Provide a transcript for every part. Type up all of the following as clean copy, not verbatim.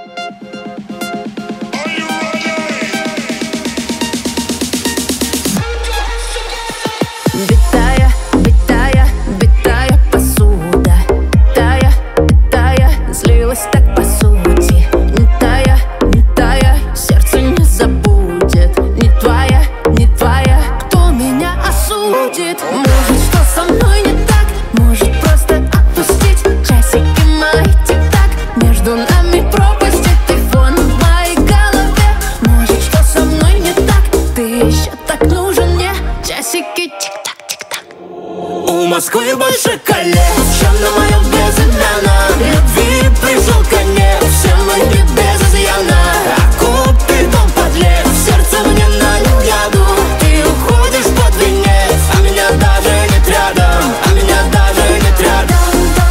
Битая, битая, битая посуда. Тая, тая, злилась так по сути. Не тая, не тая, сердце не забудет. Не твоя, не твоя, кто меня осудит? Может, что со мной не так? Может, просто отпустить? Часики мои тик-так, между нами пропасть, и ты фон в моей голове. Может, что со мной не так? Ты еще так нужен мне. Часики тик-так. У Москвы больше колец, чем на моем безымянном. Любви пришел конец, все мы не без изъяна. А купидон подлец, в сердце мне налил яду. Ты уходишь под венец, а меня даже нет рядом. А меня даже нет рядом.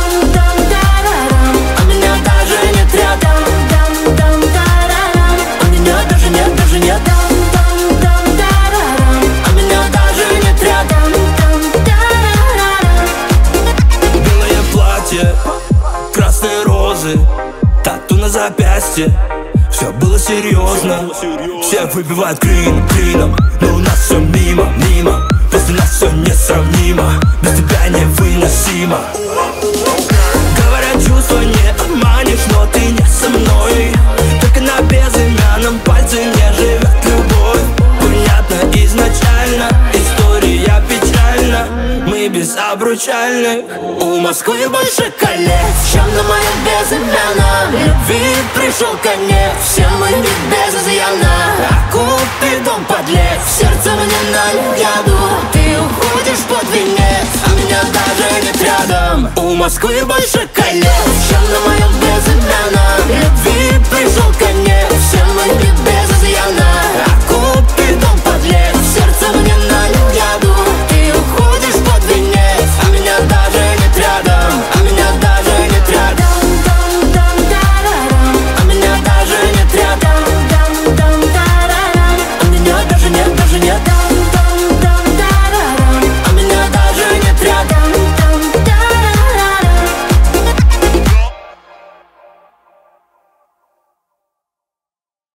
А меня даже нет рядом. А меня даже нет, даже нет. А меня даже нет рядом. Красные розы, тату на запястье. Все было серьезно. Все выпивают клином, но у нас все мимо. После нас все несравнимо. Без тебя невыносимо. Говорят, чувства не обманешь, но ты не со мной. Только на безымянном пальце не живет любовь. Понятно изначально, история печальна. Мы без обручальных. У Москвы больше колец, чем на моем безымянном. Любви пришел конец, все мы не без изъяна. А купидон подлец, в сердце мне налил яду. Ты уходишь под венец, а меня даже нет рядом. У Москвы больше колец, чем на моем безымянном.